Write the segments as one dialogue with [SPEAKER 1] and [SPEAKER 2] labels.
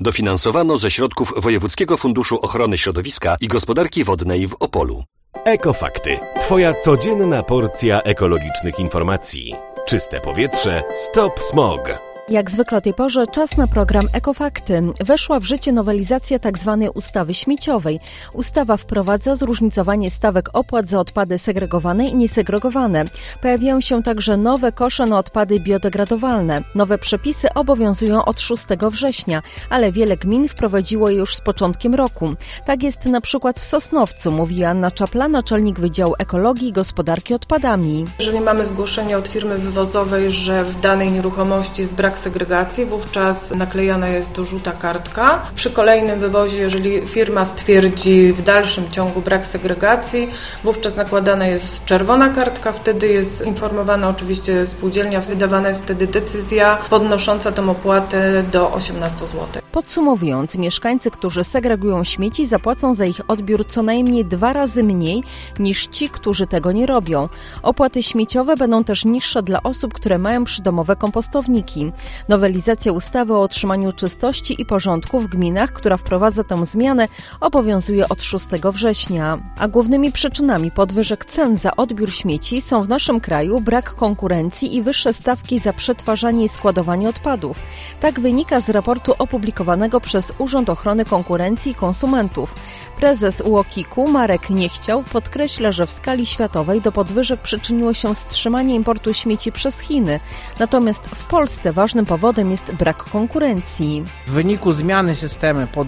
[SPEAKER 1] Dofinansowano ze środków Wojewódzkiego Funduszu Ochrony Środowiska i Gospodarki Wodnej w Opolu.
[SPEAKER 2] Ekofakty. Twoja codzienna porcja ekologicznych informacji. Czyste powietrze. Stop smog.
[SPEAKER 3] Jak zwykle o tej porze czas na program Ekofakty. Weszła w życie nowelizacja tzw. ustawy śmieciowej. Ustawa wprowadza zróżnicowanie stawek opłat za odpady segregowane i niesegregowane. Pojawiają się także nowe kosze na odpady biodegradowalne. Nowe przepisy obowiązują od 6 września, ale wiele gmin wprowadziło je już z początkiem roku. Tak jest na przykład w Sosnowcu, mówi Anna Czapla, naczelnik Wydziału Ekologii i Gospodarki Odpadami.
[SPEAKER 4] Jeżeli mamy zgłoszenie od firmy wywozowej, że w danej nieruchomości jest brak segregacji, wówczas naklejana jest żółta kartka. Przy kolejnym wywozie, jeżeli firma stwierdzi w dalszym ciągu brak segregacji, wówczas nakładana jest czerwona kartka, wtedy jest informowana oczywiście spółdzielnia, wydawana jest wtedy decyzja podnosząca tę opłatę do 18 zł.
[SPEAKER 3] Podsumowując, mieszkańcy, którzy segregują śmieci, zapłacą za ich odbiór co najmniej 2 razy mniej niż ci, którzy tego nie robią. Opłaty śmieciowe będą też niższe dla osób, które mają przydomowe kompostowniki. Nowelizacja ustawy o utrzymaniu czystości i porządku w gminach, która wprowadza tę zmianę, obowiązuje od 6 września. A głównymi przyczynami podwyżek cen za odbiór śmieci są w naszym kraju brak konkurencji i wyższe stawki za przetwarzanie i składowanie odpadów. Tak wynika z raportu opublikowanego przez Urząd Ochrony Konkurencji i Konsumentów. Prezes UOKiK-u Marek Niechciał podkreśla, że w skali światowej do podwyżek przyczyniło się wstrzymanie importu śmieci przez Chiny. Natomiast w Polsce ważnym powodem jest brak konkurencji.
[SPEAKER 5] W wyniku zmiany systemu po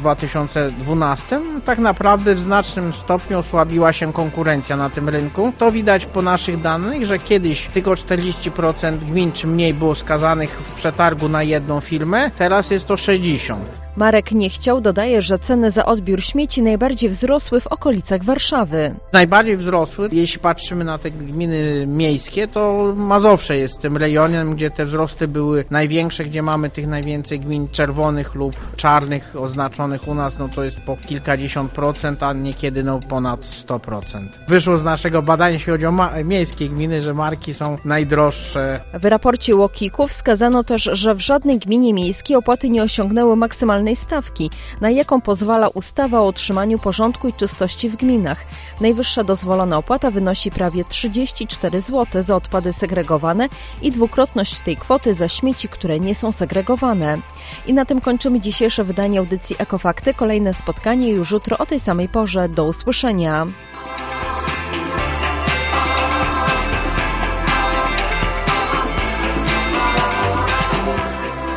[SPEAKER 5] 2012 tak naprawdę w znacznym stopniu osłabiła się konkurencja na tym rynku. To widać po naszych danych, że kiedyś tylko 40% gmin czy mniej było skazanych w przetargu na jedną firmę, teraz jest to 60%.
[SPEAKER 3] Marek Niechciał dodaje, że ceny za odbiór śmieci najbardziej wzrosły w okolicach Warszawy.
[SPEAKER 5] Najbardziej wzrosły, jeśli patrzymy na te gminy miejskie, to Mazowsze jest tym rejonem, gdzie te wzrosty były największe, gdzie mamy tych najwięcej gmin czerwonych lub czarnych oznaczonych u nas, no to jest po kilkadziesiąt procent, a niekiedy ponad 100%. Wyszło z naszego badania, jeśli chodzi o miejskie gminy, że marki są najdroższe.
[SPEAKER 3] W raporcie UOKiK-u wskazano też, że w żadnej gminie miejskiej opłaty nie osiągnęły maksymalnej stawki, na jaką pozwala ustawa o utrzymaniu porządku i czystości w gminach. Najwyższa dozwolona opłata wynosi prawie 34 zł za odpady segregowane i dwukrotność tej kwoty za śmieci, które nie są segregowane. I na tym kończymy dzisiejsze wydanie audycji Ekofakty. Kolejne spotkanie już jutro o tej samej porze. Do usłyszenia.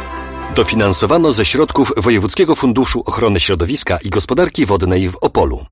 [SPEAKER 1] Dofinansowano ze środków Wojewódzkiego Funduszu Ochrony Środowiska i Gospodarki Wodnej w Opolu.